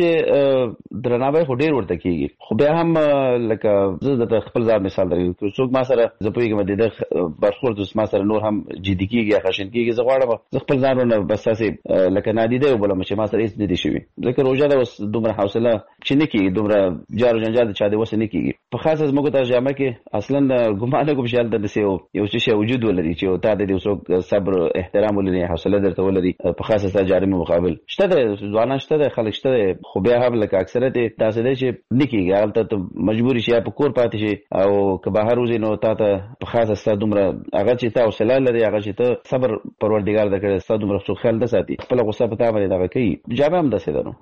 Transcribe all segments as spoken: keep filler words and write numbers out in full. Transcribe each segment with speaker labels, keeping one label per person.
Speaker 1: چې درناوی خو ډیر ورته کیږي، خو بیا هم لکه زه د خپل ځان مثال درکوم، که څوک ما سره زه پوهیږم د برخورد ما سره نور هم جدي کیږي یا خشن کیږي، زه غواړم زه خپل ځان ونه بس تاسې لکه نادیده وبولم چې ما سره هیڅ نه دي شوي، ځکه روژه ده اوس دومره حوصله چې نه کیږي، دومره جار جنجال د چا د وسه نه کیږي. په خاصه زموږ ترجمه کې اصلا ګمان نه کوم چې هلته داسې یو څه شی وجود ولري چې تا د څوک صبر احترام ولري، حوصله درته ولري، په خاصه ستا جاري مقابل شته ده، ځوانان شته ده، خلک شته ده، خو بیا هم لکه اکثریت داسې دی چې نه کیږي، هلته ته مجبوري شي په کور پاتې شي او که بهر وځې نو تا ته په خاصه ستا دومره هغه چې تا حوصله لري، هغه چې ته صبر پروردګار درکړی ستا دومره څوک خیال نه ساتي، خپله غصه په تا باندې دغه کوي. جامع هم داسې ده نو.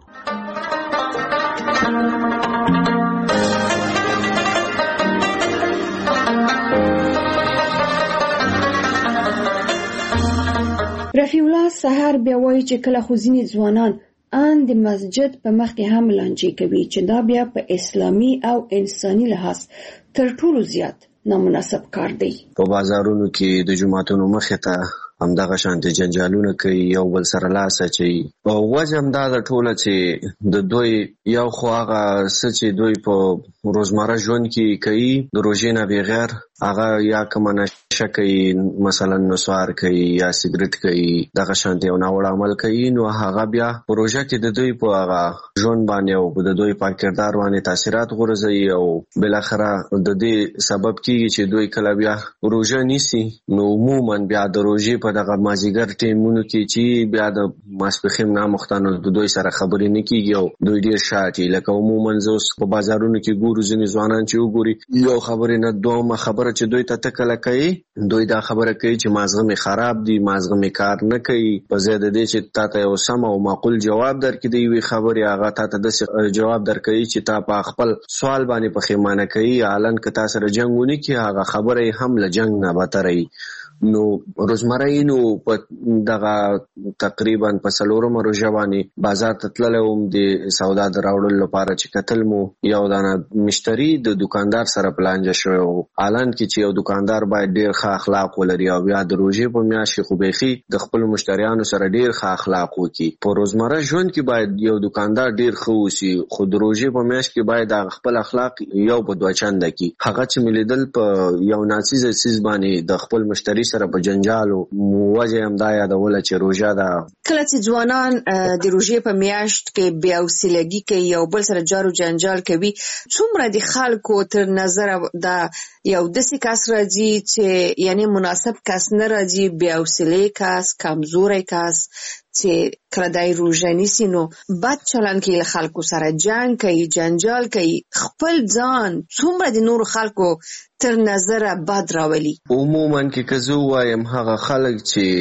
Speaker 2: رفیع الله سحر بیا وایي چې کله خو ځینې ځوانان ان د مسجد په مخ کې هم لانجې کوي چې دا بیا په اسلامي او انساني لحاظ تر ټولو زیات نامناسب کار دی.
Speaker 3: په بازارونو کې د جماعتونو مخې ته همدغه شانتې جنجالونه کوي، یو بل سره لاس اچوي. وجه همدا ده ټوله چې د دوی یو خو هغه څه چې دوی په روزمره ژوند کې کوي د روژې نه بغیر، هغه یا کومه نشه کوي، مثلا نسوار کوي یا سګرټ کوي، دغه شانتې یو ناوړه عمل کوي، نو هغه بیا په روژه کې د دوی په هغه ژوند باندې او د دوی په کردار باندې تاثیرات غورځوي او بالاخره د دې سبب کیږي چې دوی کله بیا روژه نیسي نو عموما بیا د روژې په دغه مازیګر ټیمونو کې چې بیا د ماسپښین نامختانو د دوی سره خبرې نه کیږي او دوی ډیر شاټي، لکه عموما زه اوس په بازارونو کې ګورو ځینې ځوانان چې وګوري یو خبرې نه دومره خبره چې دوی ته تکله کوي، دوی دا خبره کوي چې مازغه می خراب دي، مازغه می کار نه کوي، په ځای د دې چې تا ته یو سم او معقول جواب درکړي دی وی خبرې هغه تا ته د جواب درکړي چې تا په خپل سوال باندې پښیمانه کوي، الان که تا سره جنگ ونی کی هغه خبره هم له جنگ نه بتري. نو روزمره نو په دغه تقریبا په څلورم روژه باندې بازار ته تللی وم د سودا د راوړلو لپاره چې کتل مو یو دانه مشتری د دکاندار سره په لانجه شوی و، الان کې چې یو دکاندار باید ډیر ښه اخلاق ولري او بیا د روژې په میاشت کې خو بیخي د خپلو مشتریانو سره ډیر ښه اخلاق وکړي. په روزمره ژوند کې باید یو دکاندار ډیر ښه اوسي، خو د روژې په میاشت کې باید د خپل اخلاق یو په دوه چنده کړي. هغه چې مې لیدل په یو ناڅیزه څیز باندې د خپل مشتری سره په جنجالو وجه هم دا یادوله چې روژه ده.
Speaker 4: کله چې ځوانان د روژې په میاشت کې بې حوصلګي کوي یو بل سره جارو جنجال کوي، څومره د خلکو تر نظر دا یو داسې کس راځي چې یعنی مناسب کس نه راځي، بې حوصلې کس، کمزوری کس چې کله دای روژه نیسي نو بد چلند کوي، له خلکو سره جنگ کوي، جنجال کوي، خپل ځان څومره د نورو خلکو تر نظره بد راولي.
Speaker 3: عموما کې که زه ووایم هغه خلک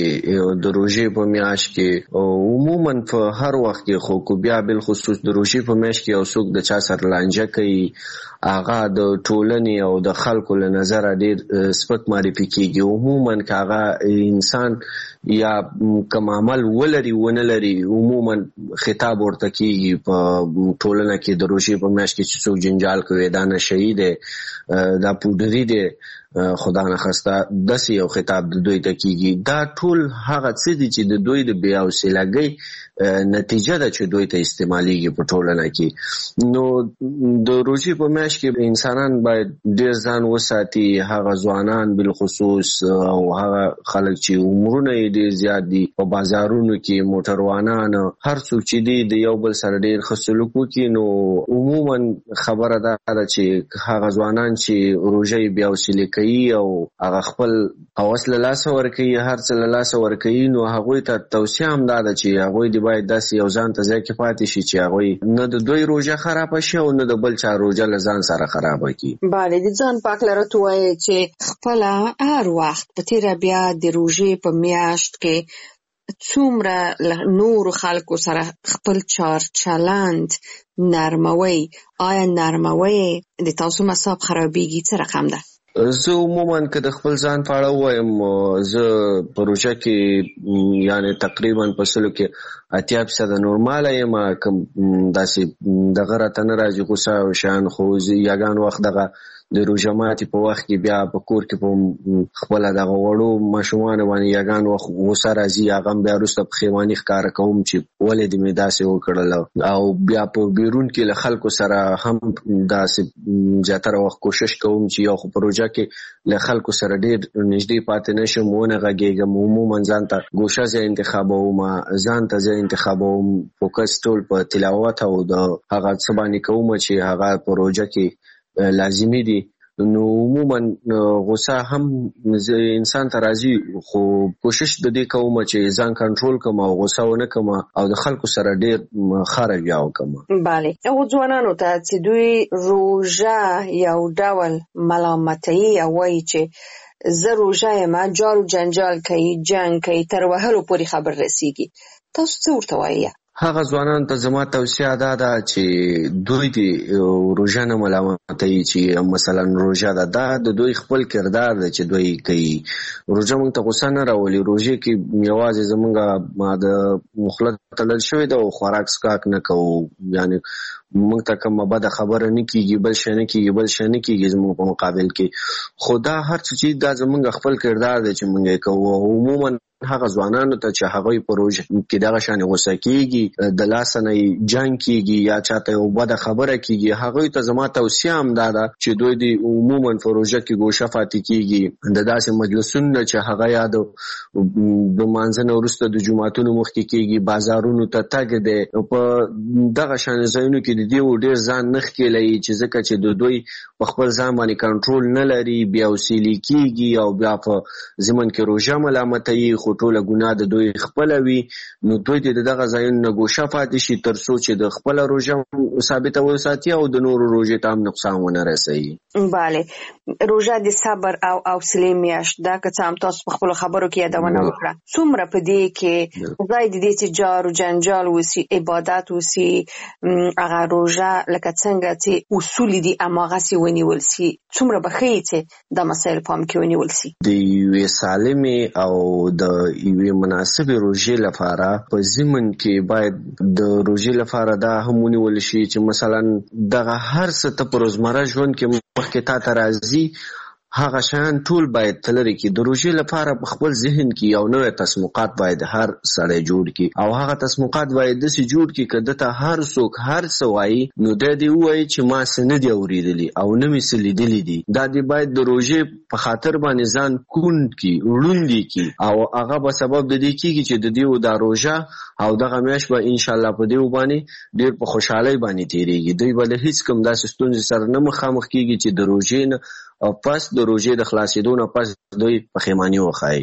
Speaker 3: چې د روژې په میاشت کې عموما په هر وخت کې خو کو بیا بالخصوص د روژې په میاشت کې یو څوک د چا سره لانجه کوي، هغه د ټولنې او د خلکو له نظره ډیر سپک معرفي کیږي. عموما که هغه انسان یا کوم عمل ولري ونه لري عموما خطاب ورته کیږي په ټولنه کې د روژې په میاشت کې چې څوک جنجال کوي دا نشهیي دی، دا پودري دی، خدا نخواسته داسې یو خطاب د دوی ته کیږي. دا ټول هغه څه دي چې د دوی د بې حوصلګۍ نتیجه ده چې دوی ته استعمالیږي په ټولنه کې. نو د روژې په میاشت کې انسانان باید ډیر ځان وساتي، هغه ځوانان بالخصوص او هغه خلک چې عمرونه یې ډیر زیات دي، په بازارونو کې موټروانان هر څوک چې دی د یو بل سره ډیر ښه سلوک وکړي. نو عموما خبره دا ده چې هغه ځوانان چې روژه یې بې حوصلې کوي او هغه خپل هوس له لاسه ورکوي، هر څه له لاسه ورکوي، نو هغوی ته توصیه هم دا ده چې هغوی د باید داسې یو ځان ته ځای کې پاتې شي چې هغوی نه د دوی روژه خرابه شي او نه د بل چا روژه له ځان سره خرابه کړي.
Speaker 4: بله، د ځان پاک لرته وایي چې خپله هر وخت په تیره بیا د روژې په میاشت کې څومره نورو خلکو سره خپل چار چلند نرموي، آیا نرموي د تاسو مصاب خرابېږي څه رقم ده؟
Speaker 3: زه عموما که د خپل ځان په اړه ووایم، زه په روژه کې یعنی تقریبا په سلو کې اتیا فیصده نورماله یم، کوم داسې دغه راته نه راځي غوسه او شیان، خو یګان وخت دغه د روژه ماتي په وخت کې بیا په کور کې په خپل دغه وړو ماشومان باندې یګان وخت غوسه راځي، هغه بیا وروسته پښیماني ښکاره کوم چې ولې دې مې داسې وکړل، او بیا په بیرون کې له خلکو سره هم داسې زیاتره وخت کوشش کوم چې یو خو په روژه کې له خلکو سره ډېر نږدې پاتې نشم، ونه غږېږم، عموما ځان ته ګوشه ځای انتخابوم، ځان ته ځای انتخابوم، فوکس ټول په تلاوت او د هغه څه باندې کوم چې هغه په روژه کې لازمي دي. نو عموما غوسه هم انسان ته راځي، خو کوشش د دې کوم چې ځان کنټرول کوم او غوسه ونه کوم او د خلکو سره ډېر ښه رویه وکړم.
Speaker 4: بله، هغو ځوانانو ته چې دوی روژه یو ډول ملامتوي او وایي چې زه روژه یم، جار و جنجال کوي، جنګ کوي، تر وهلو پورې خبر رسیږي، تاسو څه ورته وایي؟
Speaker 3: هغه ځوانانو ته زما توصیه دا ده چې دوی د روژه نه ملامتوي چې مثلا روژه ده، دا د دوی خپل کردار دی چې دوی کوي. روژه موږ ته غوسه نه راولي، روژه کې یوازې زموږ د مخلط تلل شوی ده او خوراک سکاک نه کوو، یعنی موږ ته کومه بده خبره نه کیږي، بل شی نه کیږي، بل شی نه کیږي زموږ په مقابل کې. خو دا هر څه چې دا زموږ خپل کردار دی چې موږ یې کوو. عموما هغه ځوانانو ته چې هغوی په روژه کې دغه شانې غوسه کیږي، د لاسه نه جنګ کیږي یا چاته یو بده خبره کیږي، هغوی ته زما توصیه هم دا ده چې دوی د عموما په روژه کې ګوشه پاتې کیږي، د داسې مجلسونو چې هغه یا د لمانځه نه وروسته د جوماتونو مخکې کیږي، بازارونو ته تګ دی، په دغه شانې ځایونو کې د دې ډېر ځان نه ښکېلوي چې ځکه چې د دوی په خپل ځان باندې کنټرول نه لري، بیا وسیلې کیږي او بیا په ضمن کې روژه ملامتوي، خو ټوله ګناه د دوی خپله وي. نو دوی د دغه ځایونو نه ګوښه پاتې شي تر څو چې د خپله روژه ثابته وساتي او د نورو روژې ته هم نقصان ونه رسوي.
Speaker 4: بله، روژه د صبر او حوصلې میاشت ده، که څه هم تاسو په خپلو خبرو کې یادونه وکړه. څومره په دې کې ځای د دې چې جار و جنجال وسي، عبادت وسي، هغه روژه لکه څنګه چې اصول دي هماغسې ونیول سي، څومره به ښیي چې دا مسایل پام کې ونیول سي؟
Speaker 3: د یوې سالمې او د یوې مناسبې روژې لپاره په ضمن کې باید د روژې لپاره دا هم ونیول شي چې مثلا دغه هر څه ته په روزمره ژوند کې مخکې تا ته راځي هغه شیان ټول باید تلري کې. د روژې لپاره په خپل ذهن کې یو نوې تصمیمات باید هر سړی جوړ کړي او هغه تصمیمات باید داسې جوړ کړي که دته هر څوک هر څه وایي نو دا دې ووایي چې ما څه نه دي اورېدلي او نه مې څه لیدلي دي. دا دې باید د روژې په خاطر باندې ځان کوڼ کړي، ړوند یې کړي او هغه به سبب د دې کېږي چې د دې دا روژه او دغه میاشت به انشاءالله په دې باندې ډېر په خوشحالۍ باندې تېرېږي. دوی به له هېڅ کوم داسې ستونزې سره نه مخامخ کېږي چې د روژې نه او پس د روژې د خلاصېدو نه پس دوی پښیماني وښایي.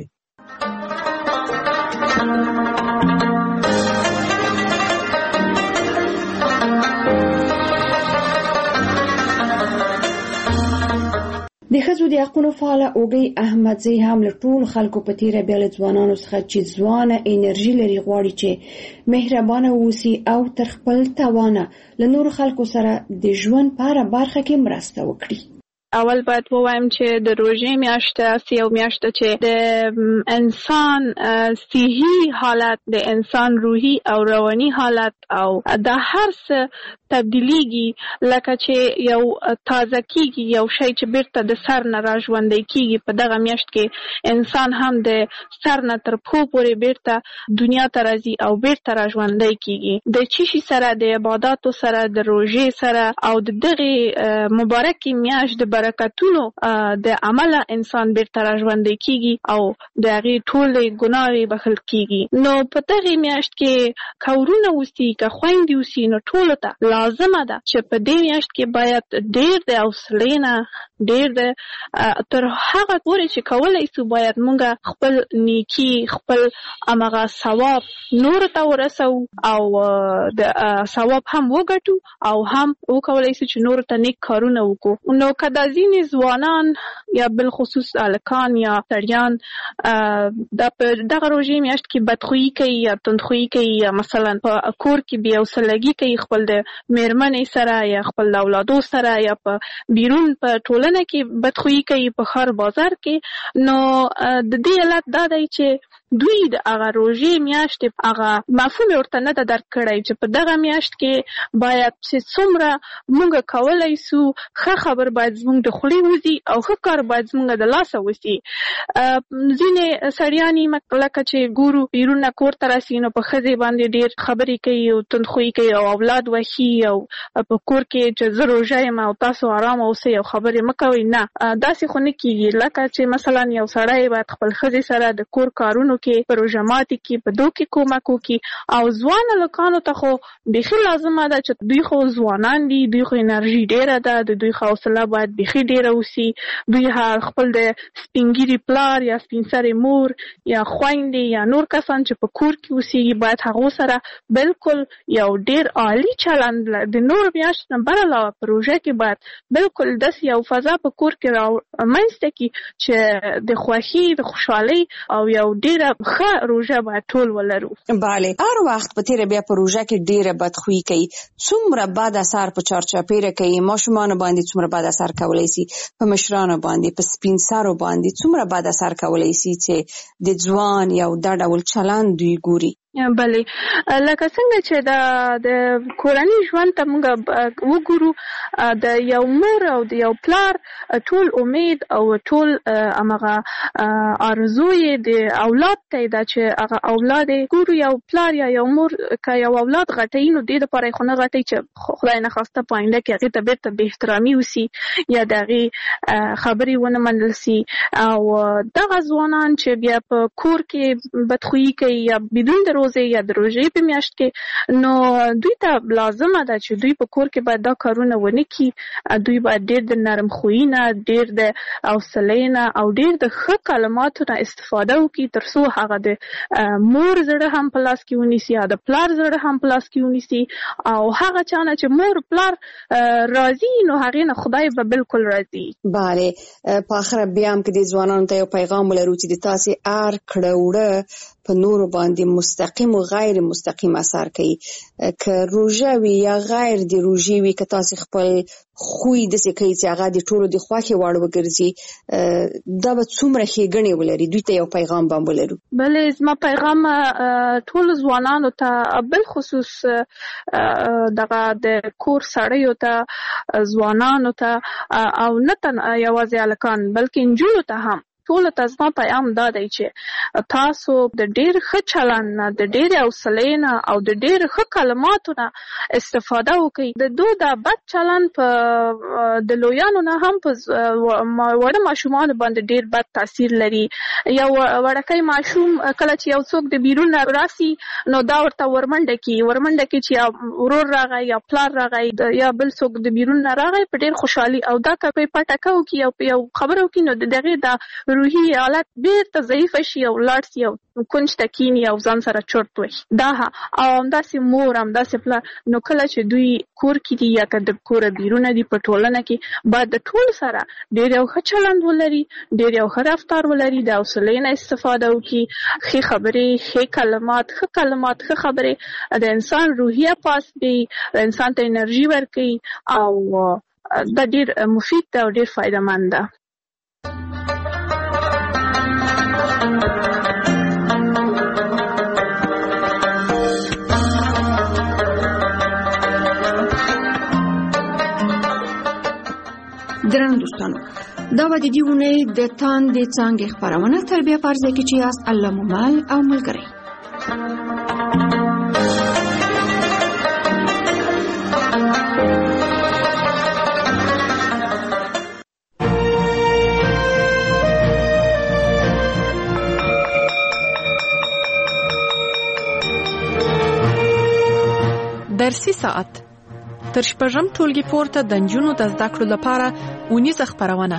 Speaker 2: د ښځو د حقونو فعاله اوږۍ احمدزۍ هم له ټولو خلکو په تېره بیا له ځوانانو څخه چې ځوانه انرژي لري غواړي چې مهربانه اوسي او تر خپل توانه له نورو خلکو سره د ژوند په هره برخه کې مرسته وکړي.
Speaker 5: اول باید ووایم چې د روژې میاشت یو میاشت چې د انسان صحي حالت، د انسان روحي او رواني حالت او د هر څه تبدیلیږي، لکه چې یو تازه کیږي، یو شی چې بیرته د سر نه را ژوندی کیږي. په دغه میاشت کې انسان هم د سر نه تر پښو پورې بیرته دنیا ته راځي او بیرته را ژوندی کیږي. د چی شي سره، د عباداتو سره، د روژې سره او د دغه مبارکې میاشت د برکتونو د عمله انسان بیرته را ژوندی کیږي او د هغې ټولې ګناهې بخښل کیږي. نو په دغې میاشت کې که ورونه اوسي، که خویندې اوسي، نو ټولو ته لازمه ده چې په دې میاشت کې باید ډېر د حوصلې نه، ډېر د تر هغه پورې چې کولی سو باید موږ خپل نیکي، خپل همغه ثواب نورو ته ورسوو او د ثواب هم وګټو او هم وکولی سو چې نورو ته نیک کارونه وکړو. نو که دا ځینې ځوانان یا بالخصوص هلکان یا سړیان دا په دغه روژې میاشت کې بدخویي کوي یا تندخویي کوي یا مثلا په کور کې بې حوصلګي کوي خپل د مېرمنې سره یا خپل اولادو سره یا په بیرون په ټولنه کې بدخویي کوي په ښار بازار کې، نو د دې علت دا دی چې دوی د هغه روژې میاشت هغه مفهوم ورته نه درک کړی چې په دغه میاشت کې باید چې څومره موږ کولای سو ښه خبر باید زموږ د خولې وځي او ښه کار باید زموږ د لاسه وځي. ځینې سړیانې لکه چې ګورو بیرونه کور ته راسي نو په ښځې باندې ډېر خبرې کوي او تندخویي کوي او اولاد وښي او په کور کې چې زه روژه یم او تاسو آرام اوسئ او خبرې مه کوئ. نه، داسې خو نه کېږي. لکه چې مثلا یو سړی باید خپل ښځې سره د کور کارونو کې په روژه ماتي کې په دو کې کومک وکړي. او ځوان هلکانو ته خو بیخي لازمه ده چې دوی خو ځوانان دي، دوی خو انرژي ډېره ده، د دوی حوصله باید بیخي ډېره وسي. دوی خپل د سپین ږیري پلار یا سپین سرې مور یا خویندې یا نور کسان چې په کور کې اوسېږي باید هغو سره بالکل یو ډېر عالي چلند د نور میاشت نه بر علاوه په روژه کې باید بالکل داسې یو فضا په کور کې رامنځته کړي چې د خوښۍ د خوشحالۍ او یو ډېره ښه روژه باید ټول ولرو.
Speaker 4: بله، هر وخت په تیره بیا په روژه کې ډېره بدخویي کوي، څومره بد اثر په چارچاپیره کوي، ماشومانو باندې څومره بد اثر کولی سي، په مشرانو باندې، په سپین سرو باندې څومره بد اثر کولی سي چې د ځوان یو دا ډول چلند دوی ګوري.
Speaker 5: بله، لکه څنګه چې د د کورني ژوند ته موږ وګورو، د یو مور او د یو پلار ټول امید او ټول همغه آرزو یې د اولاد ته ده چې هغه اولاد یې ګورو. یو پلار یا یو مور که یو اولاد غټوي نو دې دپاره یې خو نه غټوي چې خدای نخواسته په آینده کې هغې ته بېرته بې احترامي وسي یا د هغې خبرې ونه منل سي. او دغه ځوانان چې بیا په کور کې بدخویي کوي یا بدون د یا د روژې په میاشت کې، نو دوی ته لازمه ده چې دوی په کور کې باید دا کارونه ونه کړي. دوی باید ډېر د نرم خویي نه، ډېر د حوصلې نه او ډېر د ښه کلماتو نه استفاده وکړي تر څو هغه د مور زړه هم په لاس کې ونیسي یا د پلار زړه هم په لاس کې ونیسي. او هغه چا نه چې مور پلار راضي نو هغې نه خدای به بالکل راضي.
Speaker 4: بله، په آخره بیا هم که د ځوانانو ته یو پیغام ولرو چې د تاسې هر کړه وړه په نورو باندې مستقیم او غیر مستقیم اثر کوي، که روژه وي یا غیر د روژې وي، که تاسې خپل خوی داسې کوي چې هغه د ټولو د خوښې وړ وګرځي، دا به څومره ښېګڼې ولري. دوی ته یو پیغام به هم ولرو.
Speaker 5: بلې، زما پیغام ټولو ځوانانو ته بالخصوص دغه د کور سړیو ته، ځوانانو ته او نه تنها یوازې هلکان بلکې نجونو ته هم ټولو ته زما پیغام دا دی چې تاسو د ډېر ښه چلند نه، د ډېرې حوصلې نه او د ډېر ښه کلماتو نه استفاده وکړئ. د دو دا بد چلند په د لویانو نه هم په وړه ماشومانو باندې ډېر بد تاثیر لري. یو وړکی ماشوم کله چې یو څوک د بیرون نه راسي نو دا ورته ورمنډه کړي ورمنډه کړي چې یا ورور راغی یا پلار راغی یا بل څوک د بیرون نه راغی په ډېر خوشحالي، او دا که په پټکه وکړي او په یو خبره وکړي نو د دغې دا روحي حالت بیرته ضعیفه شي او لاړ شي او کونج ته کیني او ځان سره چرت وهي. دا او همداسې مور همداسې پلار، نو کله چې دوی کور کې دي یا که د کوره بیرونه دي په ټولنه کې باید د ټول سره ډېر یو ښه چلند ولري، ډېر یو ښه رفتار ولري، د حوصلې نه استفاده وکړي، ښې خبرې، ښې کلمات، ښه کلمات، ښه خبرې د انسان روحیه پاس دی، انسان ته انرژي ورکوي او دا ډېر مفید ده او ډېر فایده مند ده.
Speaker 2: درنو دوستانو، دا به د دې اونۍ د تاندې څانګې خپرونه تر بیا په ځای کې چې یاست الله مو مل او ملګری.
Speaker 6: درسي ساعت تر شپږم ټولګي پورته د نجونو د زده کړو لپاره اونیزه خپرونه.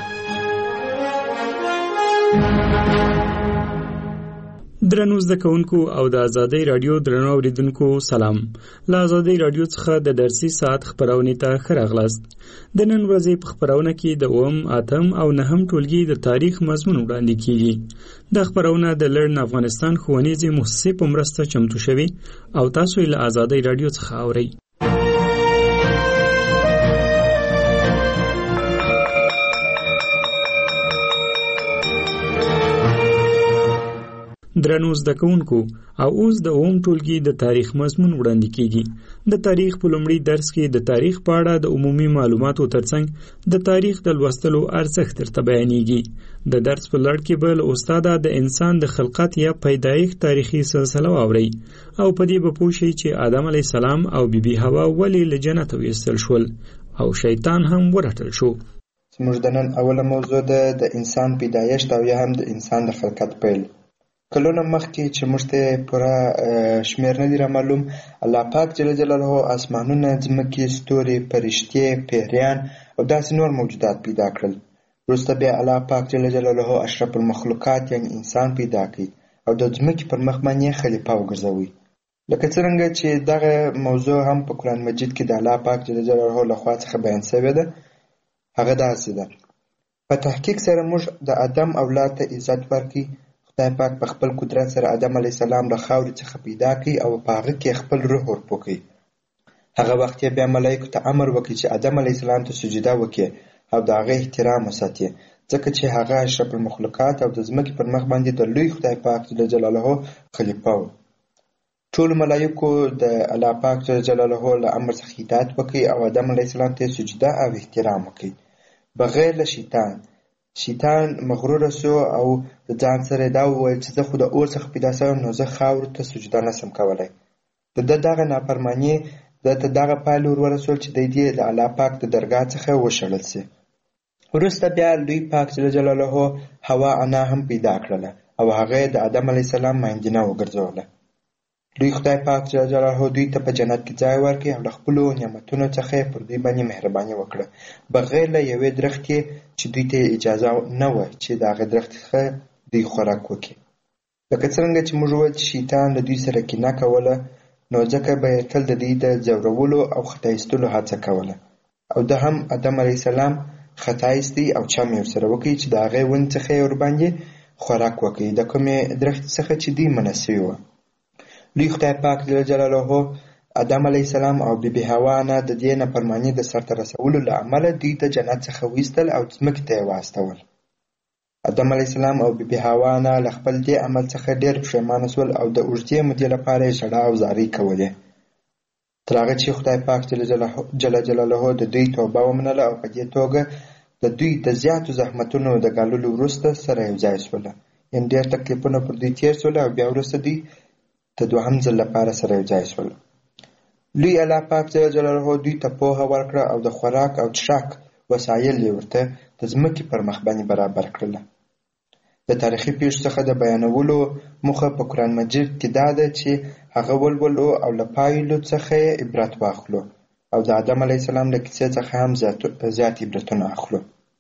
Speaker 7: درنو زده کوونکو او د آزادۍ رادیو درنو اوریدونکو سلام. له آزادۍ رادیو څخه د درسي ساعت خپرونې ته ښه راغلاست. د نن ورځې په خپرونه کې د اووم، اتم او نهم ټولګي د تاریخ مضمون وړاندې کیږي. دا خپرونه د لرن افغانستان ښوونیزې مؤسسې په مرسته چمتو شوې او تاسو یې له آزادۍ رادیو څخه اورئ. درنو زده کوونکو او اوس د اوم ټولګي د تاریخ مضمون وړاندې کیږي. د تاریخ په لومړي درس کې د تاریخ په اړه د عمومي معلوماتو ترڅنګ د تاریخ د لوستلو ارزښت درته بیانېږي. د درس په لړ کې به له استاده د انسان د خلقت یا پیدایښت تاریخي سلسله واورئ او په دې به پوه شئ چې آدم علیه السلام او بیبي حوا ولې له جنته ویستل شول او شیطان هم ورټل شو.
Speaker 8: زموږ د نن اوله موضوع ده د انسان پیدایښت او یا هم د انسان د خلقت پیل. کلونه مخکې چې موږ ته پوره شمېر نه دي رامعلوم، الله پاک جل جلاله اسمانونه، ځمکې، ستوري، فرشتې، پیریان او داسې نور موجودات پیدا کړل. وروسته بیا الله پاک جل جلاله اشرف المخلوقات یعنی انسان پیدا کړي او د ځمکې پر مخ باندې خلیفه وګرځوي. لکه څرنګه چې دغه موضوع هم په قرآن مجید کې د الله پاک جل جلاله لخوا څخه بیان شوې ده. هغه داسې ده: په تحقیق سره موږ د آدم اولاد ته عزت ورکړي. خدای پاک په خپل قدرت سره آدم علیه السلام له خاورې څخه پیدا کړي او په هغه کې خپل روح ورپوکړي. هغه وخت یې بیا ملایکو ته امر وکړي چې آدم علیه السلام ته سجده وکړي او د هغه احترام وساتي، ځکه چې هغه اشرف المخلوقات او د ځمکې پر مخ باندې د لوی خدای پاک جل جلاله خلیفه و. ټول ملایکو د الله پاک جل جلاله له امر څخه اطاعت وکړي او آدم علیه السلام ته سجده او احترام وکړي بغیر له شیطان. شیطان مغرور سو او د ځان سره دا وویل چې زه خو د اور څخه پیدا شوم نو زه خاورو ته سجده نشم کولی. د ده دغه نافرماني ده ته دغه پایله ور ورسول چې دی دې د الله پاک د درګاه څخه وشړل سي. وروسته بیا لوی پاک جل جلاله هوا انا هم پیدا کړله او هغه د آدم علیه السلام ماینجنه وګرځوله. لوی خدای پاک جل جلاله دوی ته په جنت کې ځای ورکړي او له خپلو نعمتونو څخه پر دوی باندې مهرباني وکړه بغیر له یوې درختې چې دوی ته اجازه نه وه چې د هغې درخت څخه دوی خوراک وکړي. لکه څرنګه چې موږ وویل چې شیطان له دوی سره کینه کوله، نو ځکه به یې تل د دوی د ځورولو او خطا ایستلو هڅه کوله او ده هم آدم علیه السلام خطا ایستی او چم یې ورسره وکړي چې د هغې ونې څخه یې ورباندې خوراک وکړي د کومې درختې څخه چې دوی منع سوي وه. لوی خدای پاک جل جلاله آدم علیه السلام او بیبي حوا نه د دې نافرماني د سرته رسولو له امله دوی د جنت څخه وایستل او ځمکې ته یې واستول. آدم علیه السلام او بیبي حوا نه له خپل دې عمل څخه ډېر پښیمانه شول او د اوږدې مودې لپاره یې ژړا او زارۍ کولې تر هغه چې خدای پاک جل جلاله د دوی توبه ومنله او په دې توګه د دوی د زیاتو زحمتونو د ګاللو وروسته سره یو ځای شوله. یعنې ډېر تکلیفونه پر دوی تېر شول او بیا وروسته دوی د دوهم ځل لپاره سره یو ځای شول. لوی الله پاک جل جلاله دوی ته پوهه ورکړه او د خوراک او څښاک وسایل یې ورته د ځمکې پر مخ باندې برابر کړله. د تاریخي پیښو څخه د بیانولو موخه په قرآن مجید کې دا ده چې هغه ولولو او له پایلو څخه یې عبرت واخلو او د آدم علیه السلام له کیسې څخه هم زیات عبرتونه اخلو.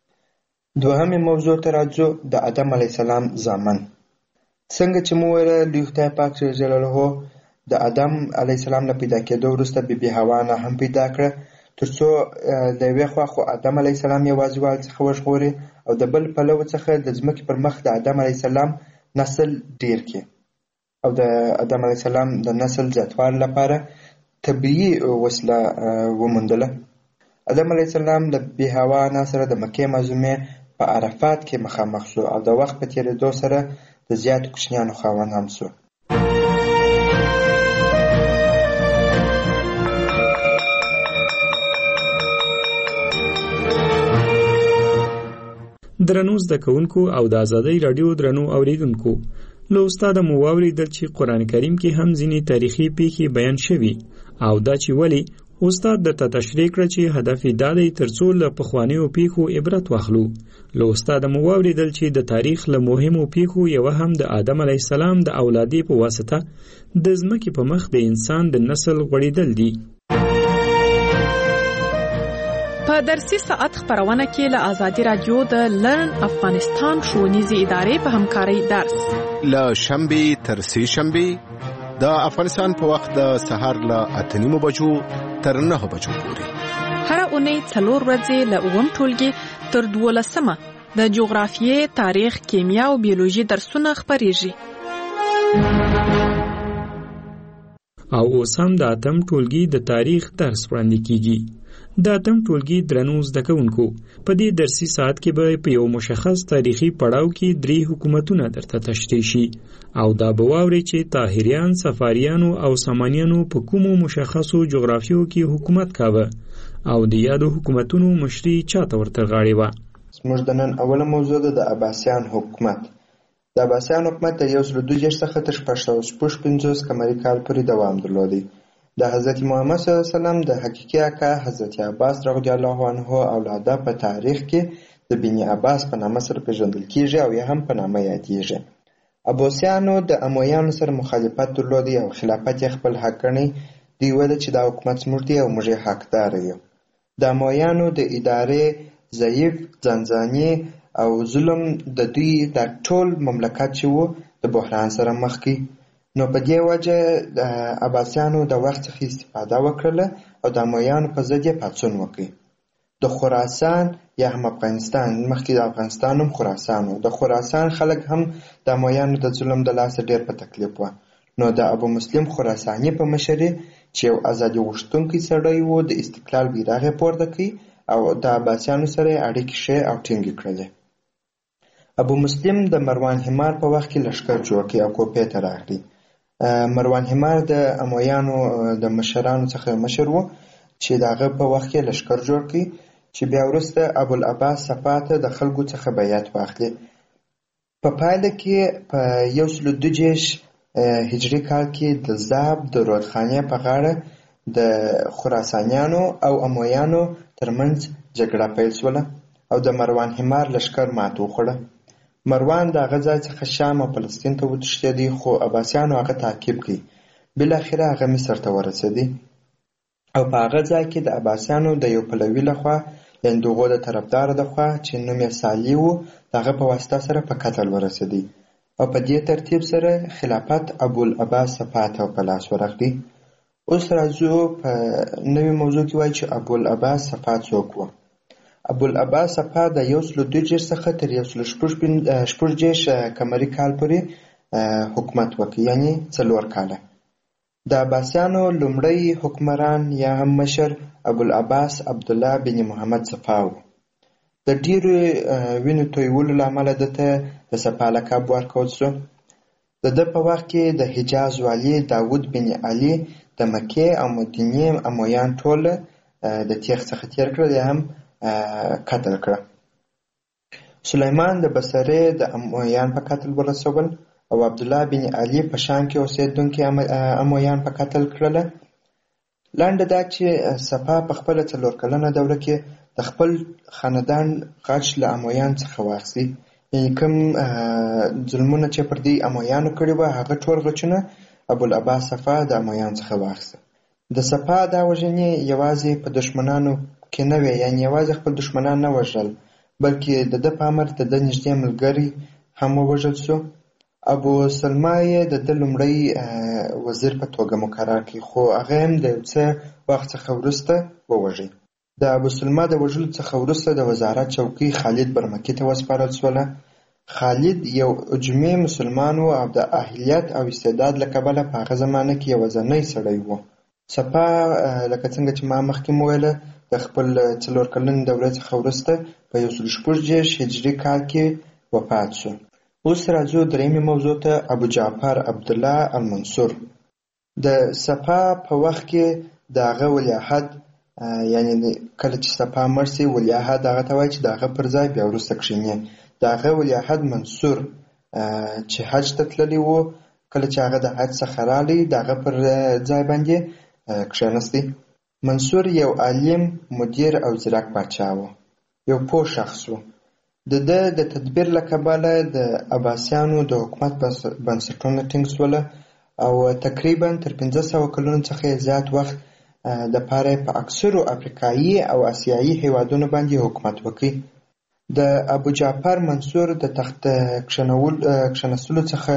Speaker 8: دوهمې موضوع ته راځو: د آدم علیه السلام زامن. څنګه چې مو ویله لوی خدای پاک جل جلاله د آدم علیه السلام له پیدا کېدو وروسته بیبي حوا نه هم پیدا کړه تر څو د یوې خوا خو آدم علیه السلام یوازیوالي څخه وژغوري او د بل پلوه څخه د ځمکې پر مخ د آدم علیه السلام نسل ډېر کړي او د آدم علیه السلام د نسل زیاتوالي لپاره طبیعي وسیله وموندله. آدم علیه السلام د بیبي حوا نه سره د مکې معظمې په عرفات کې مخامخ شو او د وخت په تېرېدو سره د زیاتو کوچنیانو خاوند هم شو.
Speaker 7: درنو زده کوونکو او د آزادۍ راډیو درنو اوریدونکو، له استاده مو واورېدل چې قرآن کریم کې هم ځینې تاریخي پیښې بیان شوي او دا چې ولې استاد درته تشریح کړه چې هدف یې دا دی تر څو له پخوانیو پیښو عبرت واخلو. له استاده مو واورېدل چې د تاریخ له مهمو پیښو یوه هم د آدم علیه السلام د اولادې په واسطه د ځمکې په مخ د انسان د نسل غوړېدل دي.
Speaker 6: په درسي ساعت خبرونه کې له آزادي رادیو د لرن افغانستان ښوونیزې ادارې په همکارۍ درس
Speaker 9: له شنبې تر سې شنبې د افغانستان په وخت د سهار له اته نیمو بجو تر نهو بجو پورې.
Speaker 6: هر اونۍ څلور ورځې له اووم ټولګي تر دولسمه د جغرافیې، تاریخ، کیمیا او بیولوژي درسونه خپریږي.
Speaker 7: او اوس هم د اتم ټولګي د تاریخ درس وړاندې کیږي. د اتم ټولګي درنو زده کوونکو په دې درسي ساعت کې به په یو مشخص تاریخي پړاو کې درې حکومتونه درته تشریح شي او دا به واوري چې طاهریان، صفاریانو او سامانیانو په کومو مشخصو جغرافیو کې حکومت کاوه او د یادو حکومتونو مشري چاته ورته غاړې وه.
Speaker 8: زموږ د نن اوله موضوع ده د عباسیان حکومت. د عباسیان حکومت د یو سل دوه دېرش څخه تر شپږ سوه شپږ پنځوس قمري کال پورې دوام درلودی. د حضرت محمد صلی الله علیه وسلم د حقیقي اکا حضرت عباس رضی الله عنه اولاده په تاریخ کې د بني عباس په نامه سره پیژندل کیږي او یا هم په نامه یادیږي. عباسیانو د امویانو سره مخالفت درلودی او خلافت یې خپل حق ګڼي. دوی ویل چې دا حکومت زموږ دی او موږ یې حقدار یو. د امویانو د ادارې ضعیف، ځانځاني او ظلم د دوی د ټول مملکت چې و د بحران سره مخ کی. نو په دې وجه د عباسیانو د وخت څخه استفاده وکړله او د امویانو په ضد یې پاڅون وکړ. د خراسان یا هم افغانستان، مخکې د افغانستان هم خراسان و، د خراسان خلک هم د امویانو د ظلم د لاسه ډېر په تکلیف وه. نو د ابو مسلم خراساني په مشرۍ چې یو ازادي غوښتونکی سړی و د استقلال بیرغ یې پورته کړ او د عباسیانو سره یې اړیکې ښې او ټینګې کړلې. ابو مسلم د مروان حمار په وخت کې لښکر جوړ کړ او کوپې ته راغلی. مروان حمار د امویانو د مشرانو څخه مشر و چې د هغه په وخت کې لښکر جوړ کړ چې بیا وروسته ابوالعباس صفا ته د خلکو څخه بیعت واخلي. په پایله کې په یو سل دوه دېرش هجري کال کې د زاب د رودخانې په غاړه د خراسانیانو او امویانو ترمنځ جګړه پیل شوله او د مروان حمار لښکر مات وخوړه. مروان د هغه ځای څخه شام او فلسطین ته وتښتېدی خو عباسیانو هغه تعقیب کړ. بالاخره هغه مصر ته ورسېدی او په هغه ځای کې د عباسیانو د یو پلوي لخوا یعنې د هغو د طرفداره لخوا چې نوم یې صالح و د هغه په واسطه سره په قتل ورسېدی او په دې ترتیب سره خلافت ابوالعباس صفا ته په لاس ورغلی. اوس راځو په نوې موضوع کې وایي چې ابوالعباس صفا څوک و. ابوالعباس صفا د یو سل دوه دېرش څخه تر یو سل شپږ دېرش قمري کال پورې حکومت وکړ، یعنې څلور کاله. د عباسیانو لومړی حکمران یا هم مشر ابوالعباس عبدالله بن محمد صفا و. د ډیرو وینو تویولو له امله ده ته د صفا لقب ورکول شو. د ده په وخت کې د حجاز والي داود بن علي د مکې او مدینې امویان ټول د تیغ څخه تیر کړل یا هم قتل کړه. سلیمان د بصرې د امویان په قتل ورسول او عبدالله بن علي په شام کې اوسېدونکي امویان په قتل کړله. لنډه دا چې صفا په خپله څلور کلنه دوره کې د خپل خاندان غچ له امویان څخه واخیستي، یعنې کوم ظلمونه چې پر دوی امویانو کړي وه هغه ټول غچونه ابوالعباس صفا د امویان څخه واخیسته. د صفا دا وژنې یوازې په دښمنانو کې نه وې، یعنې یوازې خپل دښمنان نه وژل بلکې د ده په امر د ده نږدې ملګري هم ووژل شو. ابو سلمه یې د ده لومړی وزیر په توګه مقرر کړي خو هغه هم د یو څه وخت څخه وروسته ووژي. د ابو سلمه د وژلو څخه وروسته د وزارت چوکۍ خالد برمکي ته وسپارل شوله. خالد یو اجمي مسلمان و او د اهلیت او استعداد له کبله په هغه زمانه کې یوازینی سړی و. صفا لکه څنګه چې ما مخکې مو ویله د خپل څلور کلنې دورې څخه وروسته په یو سل شپږ دېرش هجري کال کې وفات شو. اوس راځو درېیمې موضوع ته، ابو جعفر عبدالله المنصور. د صفا په وخت کې د هغه ولیعهد یعنې کله چې صفا مړ شي ولیعهد هغه ته وایي چې د هغه پر ځای بیا وروسته کښېني. د هغه ولیعهد منصور چې حج ته تللی و کله چې هغه د حج څخه رالی د هغه پر ځای باندې کښېنستی. منصور یو عالم، مدیر او ځیرک پاچا و، یو پوه شخص و. د ده د تدبیر له کبله د عباسیانو د حکومت بنسټونه ټینګ شوله او تقریبا تر پنځه سوه کلونو څخه زیات وخت دپاره په اکثرو افریقایي او اسیایي هیوادونو باندې حکومت وکړي. د ابو جعفر منصور د تخت کښېنستلو څخه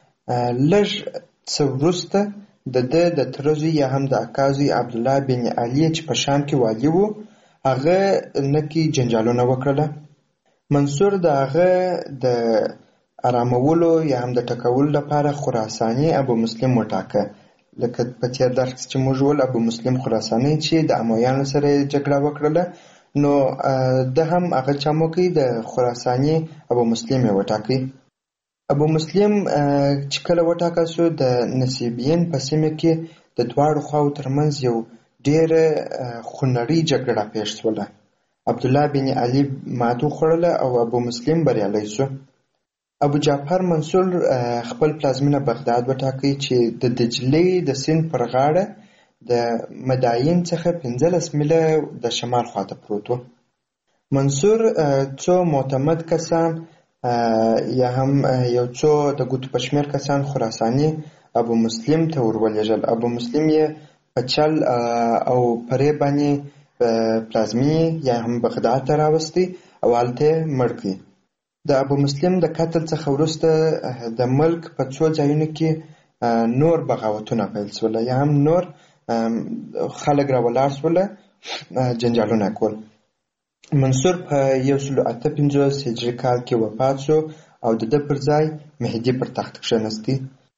Speaker 8: لږ څه وروسته د ده د تره زوی یا هم د اکا زوی عبدالله بن علي چې په شام کې والي و هغه نکي جنجالونه وکړله. منصور د هغه د آرامولو یا هم د ټکولو لپاره خراساني ابو مسلم وټاکه، لکه په تیر درس چې موږ ول ابو مسلم خراساني چې د امویانو سره جګړه وکړله، نو د هم هغه چموکي د خراساني ابو مسلم یې وټاکي. ابو مسلم چې کله وټاکل شو د نصیبین په سیمه کې د دواړو خواو ترمنځ یو ډېره خونړۍ جګړه پیښ شوله. عبدالله بن علي ماتو خوړله او ابو مسلم بریالی شو. ابو جعفر منصور خپل پلازمینه بغداد وټاکي چې د دجلې د سیند پر غاړه د مداین څخه پنځلس میله د شمال خواته پروت و. منصور څو معتمد کسان یا هم یو څو د ګوتو په شمېر کسان خراساني ابو مسلم ته ورولېږل. ابو مسلم یې په چل او پرې باندې پلازمینې یا هم بغداد ته راوستی او هلته یې مړ کړي. د ابو مسلم د قتل څخه وروسته د ملک په څو ځایونو کې نور بغاوتونه پیل شول، یا هم نور خلک راولاړ شول، جنجالونه کول. منصور په یو سل اته پنځوس هجري کال کې وفات شو او د ده پر ځای مهدي پر تخت کښېنستی.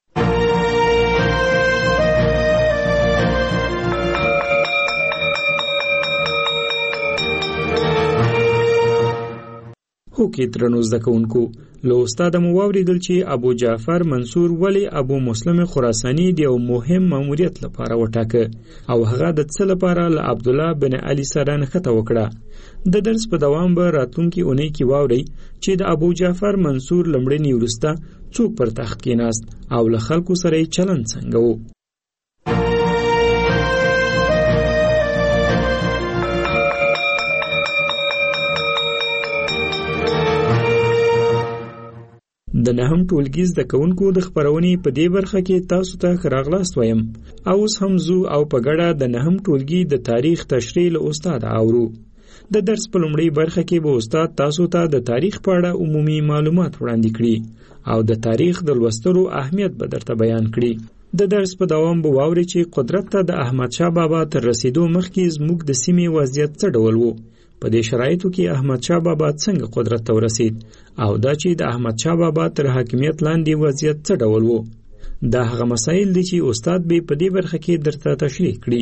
Speaker 7: هوکې درنو زده کوونکو، له استاده مو واورېدل چې ابو جعفر منصور ولې ابو مسلم خراساني د یو مهم ماموریت لپاره وټاکه او هغه د څه لپاره له عبدالله بن علي سره نښته وکړه. د درس په دوام به راتلونکي اونۍ کې واورئ چې د ابو جعفر منصور لمړني وروسته څوک پر تخت کېناست او له خلکو سره یې چلند څنګه و. د نهم ټولګي زده کوونکو د خپرونې په دې برخه کې تاسو ته ښه راغلاست وایم. اوس هم ځو او په ګډه د نهم ټولګي د تاریخ تشریح له استاد اورو. د درس په لومړۍ برخه کې به استاد تاسو ته د تاریخ په اړه عمومي معلومات وړاندې کړي او د تاریخ د لوستلو اهمیت به درته بیان کړي. د درس په دوام به واورئ چې قدرت ته د احمدشاه بابا تر رسیدو مخکې زموږ د سیمې وضعیت څه ډول و، په دې شرایطو کې احمدشاه بابا څنګه قدرت ته ورسید او دا چې د احمدشاه بابا تر حاکمیت لاندې وضعیت څه ډول و. دا هغه مسایل دي چې استاد به په دې برخه کې درته تشریح کړي.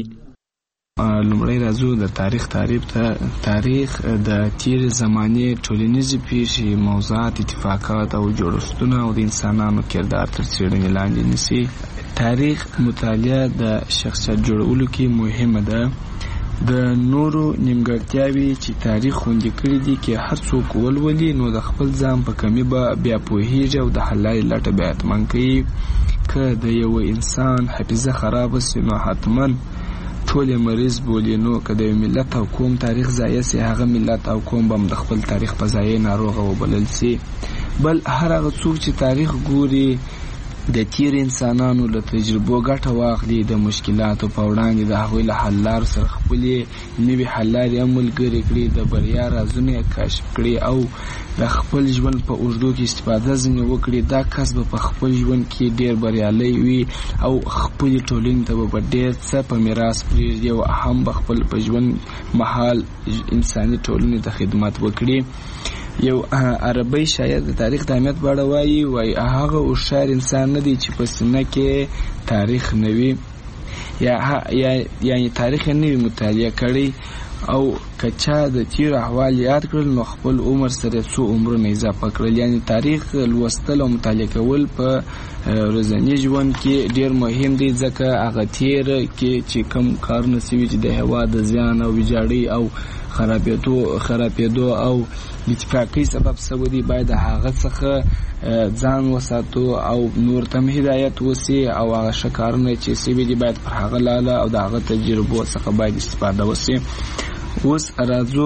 Speaker 10: لومړی راځو د تاریخ تعریف ته. تاریخ د تیر زمانې ټولنیزې پیښې، موضوعات، اتفاقات او جوړښتونه او د انسانانو کردار تر څېړنې لاندې نیسي. تاریخ مطالعه د شخصیت جوړولو کې مهمه ده. د نورو نیمګړتیاوې چې تاریخ خوندي کړي دي کې هر څوک ولولي نو د خپل ځان په کمي به بیا پوهېږي او د حل لارې لټه به حتما کوي. که د یو انسان حافظه خرابه سي نو حتما ټول یې مریض بولي. نو که د یو ملت او قوم تاریخ ضایع سي، هغه ملت او قوم به هم د خپل تاریخ په ضایع ناروغه وبلل سي. بل هر هغه څوک چې تاریخ ګوري د تیر انسانانو له تجربو ګټه واخلي، د مشکلاتو په وړاندې د هغوی له حل لارو سره خپلې نوې حل لارې هم ملګرې کړي، د بریا رازونه یې کشف کړي او د خپل ژوند په اوږدو کې استفاده ځینې وکړي. دا کس به په خپل ژوند کې ډېر بریالی وي او خپلې ټولنې ته به ډېر څه په میراث پرېږدي او هم به خپل په ژوند مهال انساني ټولنې ته خدمت وکړي. یو عربی شاعر د تاریخ د اهمیت په اړه وایي وایي هغه هوښیار انسان نه دی چې په سینه کې تاریخ نه وي یا یعنې تاریخ یې نه وي مطالعه کړی او که چا د تیرو احوال یاد کړل نو خپل عمر سره څو عمرونه اضافه کړل. یعنې تاریخ لوستل او مطالعه کول په ورځني ژوند کې ډېر مهم دی، ځکه هغه تیر کې چې کوم کارونه سوي چې د هېواد د زیان او ویجاړۍ او خرابېدو خرابېدو او اتفاقي سبب سوي دي، باید هغه څخه ځان وساتو او نور ته هدایت وسي او هغه ښه کارونه چې سوي دي باید پر هغه لاله او د هغه تجربو څخه باید استفاده وسي. اوس راځو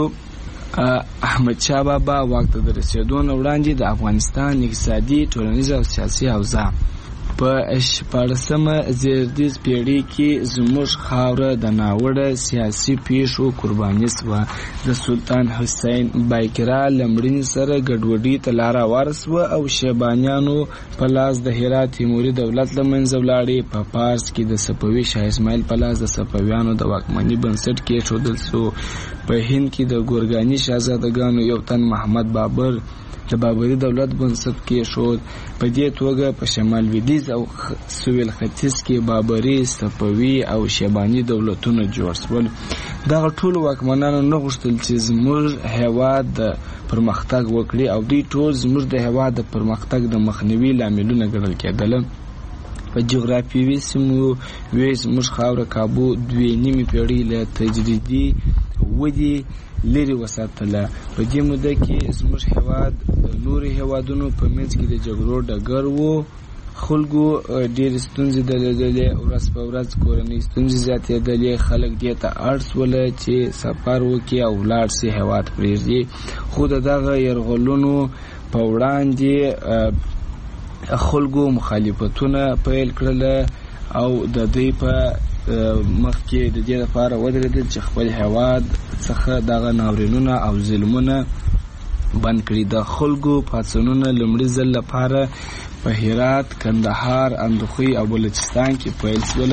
Speaker 10: احمدشاه بابا واک ته د رسېدو نه وړاندې د افغانستان اقتصادي، ټولنیزه او سیاسي اوضاع په شپاړسمه زېږدیز پېړۍ کې زموږ خاوره د ناوړه سیاسي پیښو قرباني شوه. د سلطان حسین بایقرا له مړینې سره ګډوډۍ ته لاره هواره شوه او شیبانیانو په لاس د هرات تیموري دولت له منځه ولاړې. په پارس کې د صفوي شاه اسماعیل په لاس د صفویانو د واکمنۍ بنسټ کېښودل شو. په هند کې د ګورګاني شهزادګانو یو تن محمد بابر د بابري دولت بنسټ کېښود. په دې توګه په شمال لویدیځ ختیځ او سویل ختیځ کې بابري، صفوي او شیباني دولتونه جوړ شول. دغه ټول واکمنانو نه غوښتل چې زموږ هیواد د پرمختګ وکړي او دوی ټول زموږ د هیواد د پرمختګ د مخنیوي لاملونه ګڼل کېدل. په جغرافیوي سیمو وې زموږ خاوره کابو دوې نیمې پیړۍ له تجریدي ودې لرې وساتله. په دې موده کې زموږ هیواد د نورو هیوادونو په منځ کې د جګړو ډګر و. خلکو ډېرې ستونزې درلودلې، ورځ په ورځ کورنۍ ستونزې زیاتېدلې. خلک دې ته اړ سوله چې سفر وکړي او ولاړ سي هیواد پرېږدي. خو د دغه یرغلونو په وړاندې خلکو مخالفتونه پیل کړل او د دوی په مخ کې د دې لپاره ودرېدل چې خپل هیواد څخه دغه ناورینونه او ظلمونه بند کړي. د خلکو پاڅونونه لومړي ځل لپاره په هرات، کندهار، اندخوی او بلوچستان کې پیل شول.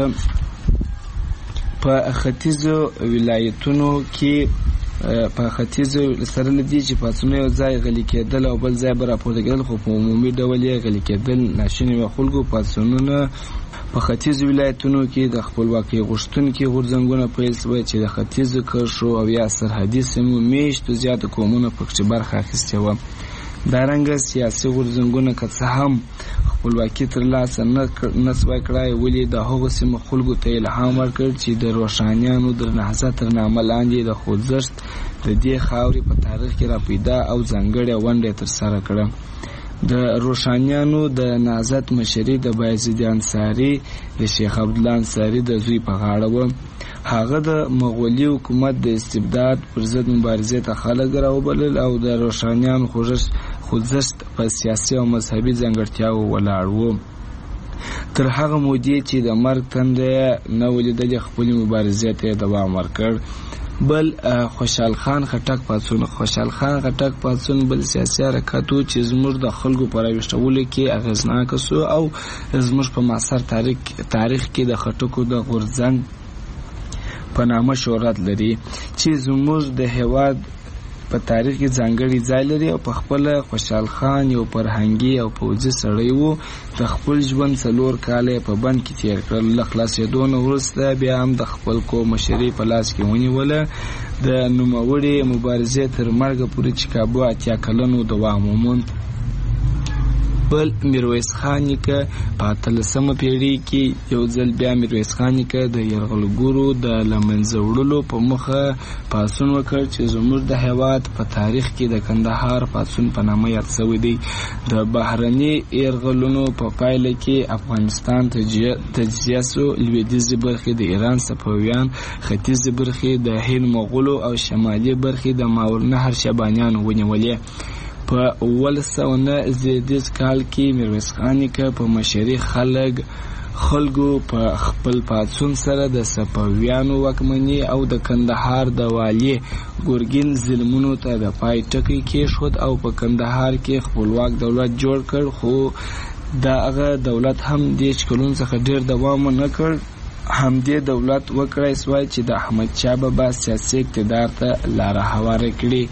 Speaker 10: په ختیځو ولایتونو کې په ختیځو سره لدی چې پاڅونونه یو ځای غلي کېدل او بل ځای به راپورته کېدل، خو په عمومي ډول یې غلي کېدل ناشوني و. خلکو پاڅونونه په ختیځو ولایتونو کې د خپلواکۍ غوښتونکي غورځنګونه پیل شول چې د ختیځو کرښو او یا سرحدي سیمو میشتو زیاتو قومونو پکې برخه اخیستې وه. دارنګه سیاسي غورځنګونه که څه هم خپلواکي ترلاسه نه سوای کړای، ولې د هغو سیمو خلکو ته الهام ورکړ چې د روښانیانو د نهضت تر نامه لاندې د خوځښت د دې خاورې په تاریخ کې را پیدا او ځانګړې ونډه یې ترسره کړه. د روښانیانو د نهضت مشري د بایزید انصاري د شیخ عبدالله انصاري د زوی په غاړه وه. هغه د مغولي حکومت د استبداد پر ضد مبارزې ته خلک راوبلل او د روښانیانو خوځښت په سیاسي او مذهبي ځانګړتیاو ولاړ و. تر هغه مودې چې د مرګ تنده نه ولیدلې خپلې مبارزې ته یې دوام ورکړ. بل خوشحال خان خټک پاڅون خوشحال خان خټک پاڅون بل سیاسي حرکت و چې زموږ د خلکو په راویښتولو کې اغېزناک سو او زموږ په معاصر تاریخ تاریخ کې د خټکو د غورځنګ په نامه شهرت لري چې زموږ د هیواد په تاریخ کې ځانګړی ځای لري. او په خپل خوشحال خان یو فرهنګي او پوځي سړی و. د خپل ژوند څلور کاله په بند کې تیر کړل. له خلاصېدو نه وروسته بیا هم د خپل قوم مشري په لاس کې ونیوله. د نوموړې مبارزې تر مرګه پورې چې کابو اتیا کلنو دوام وموند. بل میرویس خان نیکه په اتلسمه پیړۍ کې یو ځل بیا میرویس خان نیکه د یرغلګرو د له منځه وړلو په موخه پاڅون وکړ چې زموږ د هیواد په تاریخ کې د کندهار پاڅون په نامه یاد شوی دی. د بهرني یرغلونو په پایله کې افغانستان تجزیه سو. لویدیځې برخې د ایران صفویان، ختیځې برخې د هند مغولو او شمالي برخې د ماورالنهر شیبانیانو ونیولې. په اوولس سوه نه زیږدیز کال کې میرویس خان نیکه په مشرۍ خلک خلکو په خپل پاڅون سره د صفویانو واکمني او د کندهار د والي ګورګین ظلمونو ته د پای ټکی کېښود او په کندهار کې خپلواک دولت جوړ کړ. خو دغه دولت هم دېرش کلونو څخه ډېر دوام ونه کړ. همدې دولت وکړای سوای چې د احمدشاه بابا سیاسي اقتدار ته لاره هواره کړي.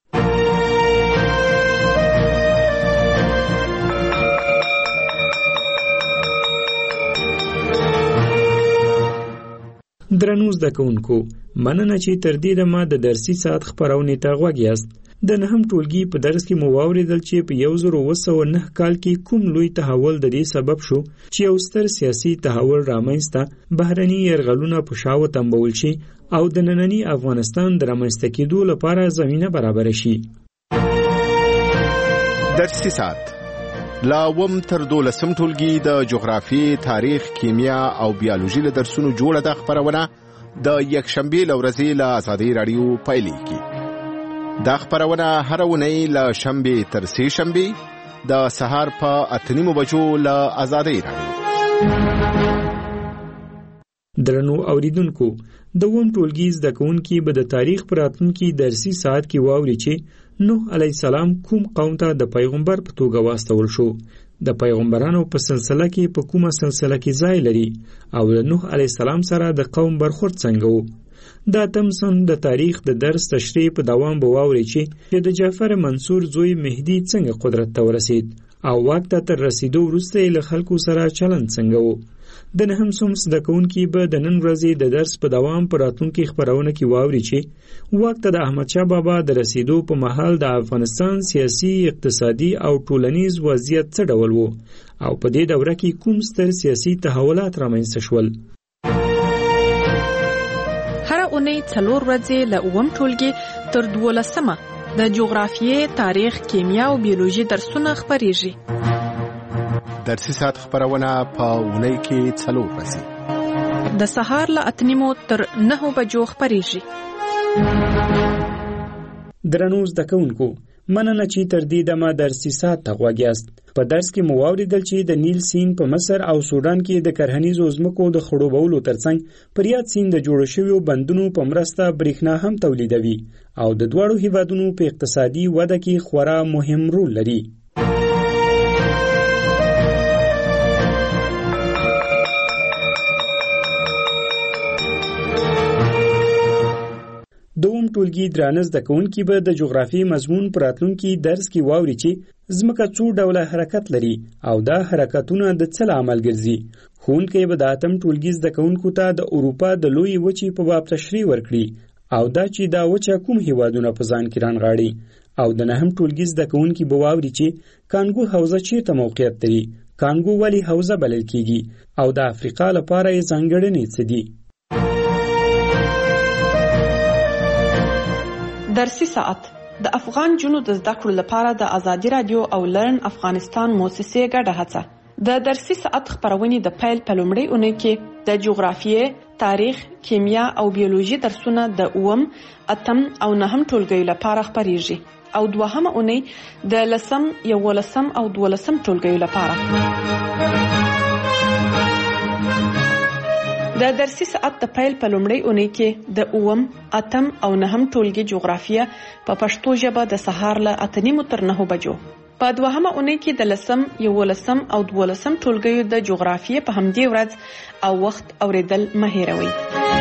Speaker 7: درنو زده کوونکو، مننه چې تر دې دمه د درسي ساعت خپرونې ته غوږ یاست. د نهم ټولګي په درس کې مو واورېدل چې په یو زر اوه سوه نه کال کې کوم لوی تحول د دې سبب شو چې یو ستر سیاسي تحول رامنځته بهرني یرغلونه په شا وتمبول شي او د ننني افغانستان د رامنځته کېدو لپاره زمینه برابره شي.
Speaker 9: درسي ساعت لا وم تر دولسم ټولګي د جغرافي، تاریخ، کیمیا او بیولوژي له درسونو جوړه د خبرونه د یکشنبه لورځي له آزادۍ رادیو پایلیږي. دا خبرونه هر ونی له شنبه تر سه شنبه د سهار په اتنیمو بجو له آزادۍ رادیو.
Speaker 7: درنو اوریدونکو، د وم ټولګي زده کوونکي به د تاریخ پر راتلونکي درسي ساعت کې واوري چې نوح علیه السلام کوم قوم ته د پیغمبر په توګه واستول شو، د پیغمبرانو په سلسله کې په کومه سلسله کې ځای لري او د نوح علیه السلام سره د قوم برخورد څنګه و. دا تمسن د تاریخ د درس تشریح په دوام به واوري چې د جعفر منصور زوی مهدی څنګه قدرت ته ورسید او واک ته تر رسیدو وروسته له خلکو سره چلند څنګه وو. د نهم صنف زده کوونکي به د نن ورځې د درس په دوام په راتلونکي خپرونه کې واوري چې واک ته د احمدشاه بابا د رسیدو په مهال د افغانستان سیاسي، اقتصادي او ټولنیز وضعیت څه ډول وو او په دې دوره کې کوم ستر سیاسي تحولات رامنځته شول.
Speaker 6: هر اونۍ څلور ورځې له اووم ټولګي تر دولسمه د جغرافیې، تاریخ، کیمیا او بیولوژي درسونه خپریږي.
Speaker 9: درسي ساعت خبرونه په اونۍ کې څلور ورځې
Speaker 6: د سهار له اته نیمو تر نهو بجو خپریږي.
Speaker 7: درنو زده کوونکو، مننه چې تر دې دمه درسي ساعت ته غوږ یاست. په درس کې مو واورېدل چې د نیل سیند په مصر او سودان کې د کرهنیزو ځمکو د خړوبولو ترڅنګ پر یاد سیند د جوړ شویو بندونو په مرسته برېښنا هم تولیدوي او د دواړو هیوادونو په اقتصادي وده کې خورا مهم رول لري. دوم ټولګي درانه زده کوونکي به د جغرافیې مضمون په راتلونکي درس کې واوري چې ځمکه څو ډوله حرکت لري او دا حرکتونه د څه لامل ګرځي. ښوونکی به د اتم ټولګي زده کوونکو ته د اروپا د لویې وچې په باب تشریح ورکړي او دا چې دا وچه کوم هیوادونه په ځان کې رانغاړي. او د نهم ټولګي زده کوونکي به واوري چې کانګو حوزه چیرته موقعیت لري، کانګو ولې حوزه بلل کیږي او د افریقا لپاره یې ځانګړنې څه دي.
Speaker 6: درسي ساعت د افغان جنو د زده کړو لپاره د ازادي رادیو او لرن افغانستان موسسې ګډه هڅه. د درسي ساعت خبرونه د پیل په لومړۍ اونۍ کې د جغرافیې، تاریخ، کیمیا او بیولوژي درسونه د اووم، اتم او نهم ټولګیو لپاره خبريږي او دوهمه اونۍ د لسم، یولسم او دولسم ټولګیو لپاره. د درسي ساعت د پیل په لومړۍ اونۍ کې د اووم، اتم او نهم ټولګي جغرافیه په پښتو ژبه د سهار له اته نیمو تر نهو بجو. په دوهمه اونۍ کې د لسم، یولسم او دولسم ټولګیو د جغرافیې په همدې ورځ او وخت اوریدل مه هیروئ.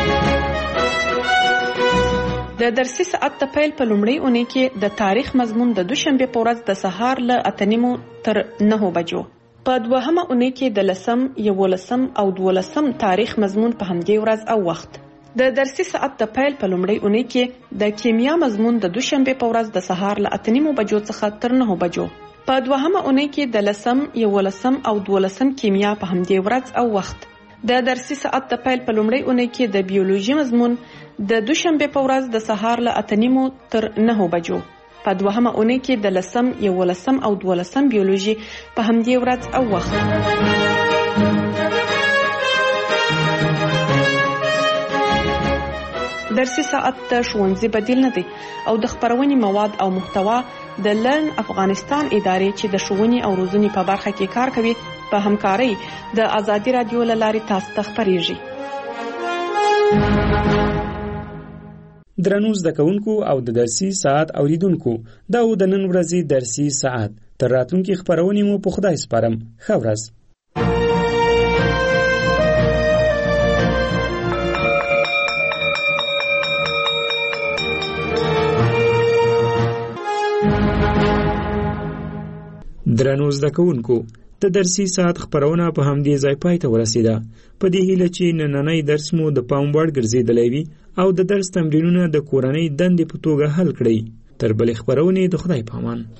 Speaker 6: د درسي ساعت د پیل په لومړۍ اونۍ کې د تاریخ مضمون د دوشنبه په ورځ د سهار له اته نیمو تر نهو بجو. په دوهمه اونۍ کې د لسم، یولسم او دولسم تاریخ مضمون په همدې ورځ او وخت. د درسي ساعت د پیل په لومړۍ اونۍ کې د کیمیا مضمون د دوشنبه په ورځ د سهار له اته نیمو بجو څخه تر نهو بجو. په دوهمه اونۍ کې د لسم، یولسم او دولسم کیمیا په همدې ورځ او وخت. د درسي ساعت د پیل په لومړۍ اونۍ کې د بیولوژي مضمون د دوشنبه په ورځ د سهار له اته نیمو تر نهو بجو. په دوهمه اونۍ کې د لسم، یولسم او دولسم بیولوژي په همدې ورځ او وخت. درسي ساعت د ښوونځي بدیل نه دی او د خبرونې مواد او محتوا د لرن افغانستان ادارې چې د ښوونې او روزنې په برخه کې کار کوي په همکارۍ د ازادي رادیو له لارې تاسو ته خبريږي.
Speaker 7: درنو زده کوونکو او د درسي ساعت اوریدونکو، دا و د نن ورځې درسي ساعت. تر راتلونکي خبرونې مو په خدای سپارم. ښه ورځ. درنو زده کوونکو، د درسي ساعت خبرونه په همدې ځای پای ته ورسیده. په دې هیله چې نننی درس مو د پام وړ ګرځېدلی وي او د درس تمرینونه د کورنۍ دندې په توګه حل کړئ. تر بلې خبرونې د خدای په امان.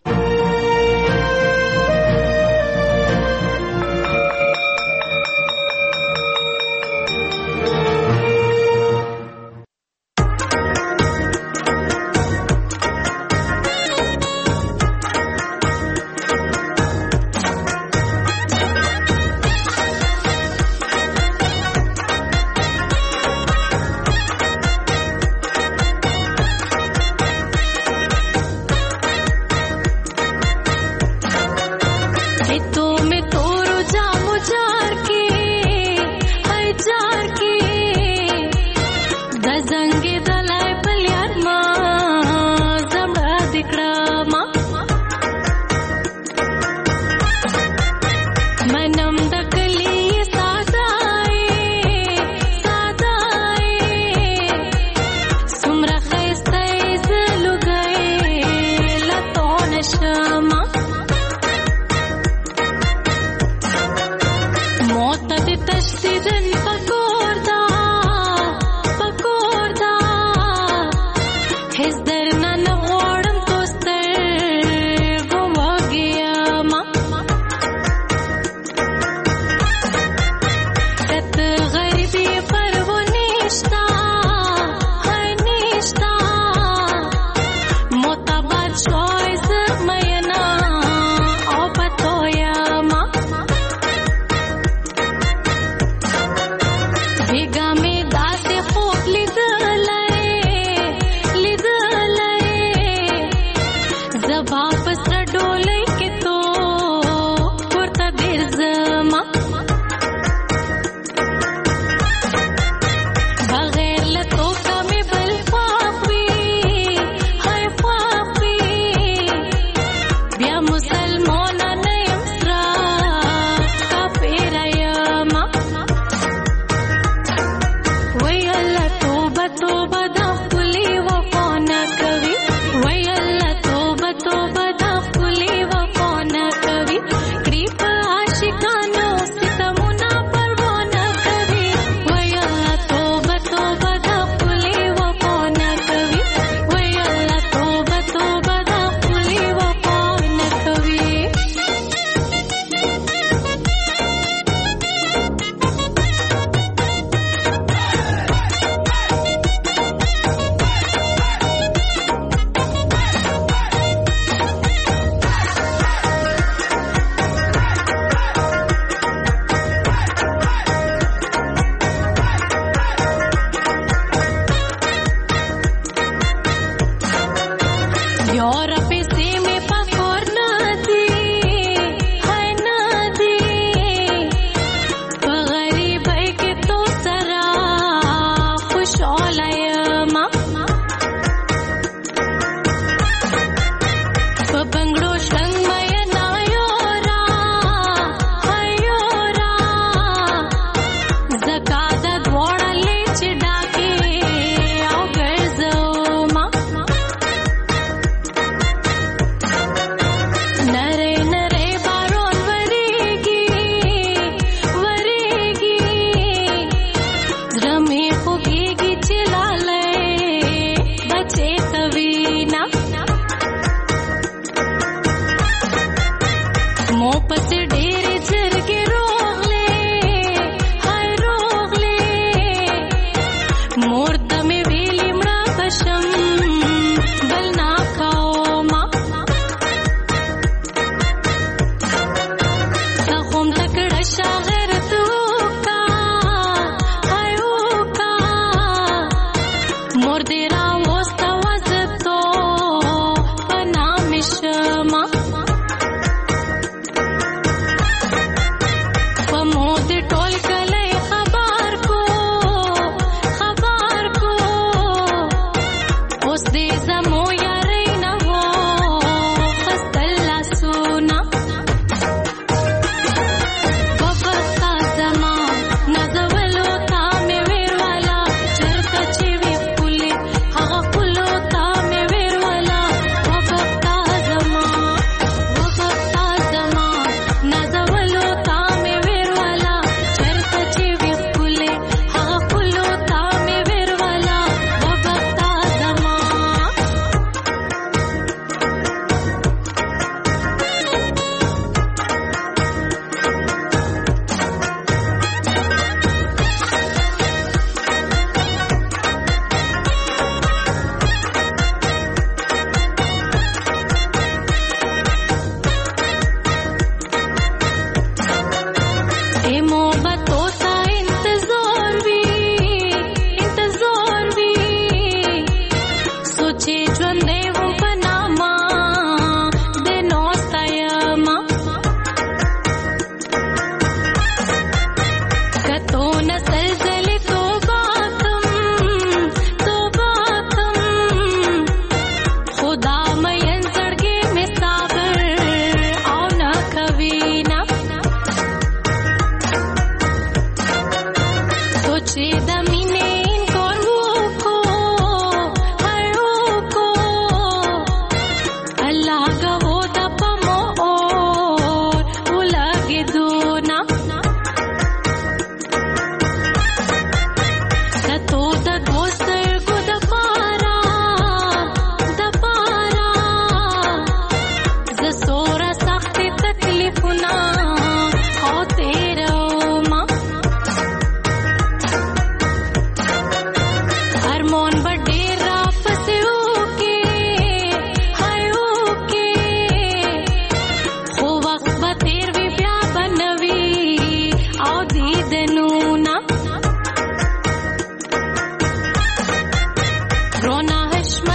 Speaker 11: सोचे जो ने वो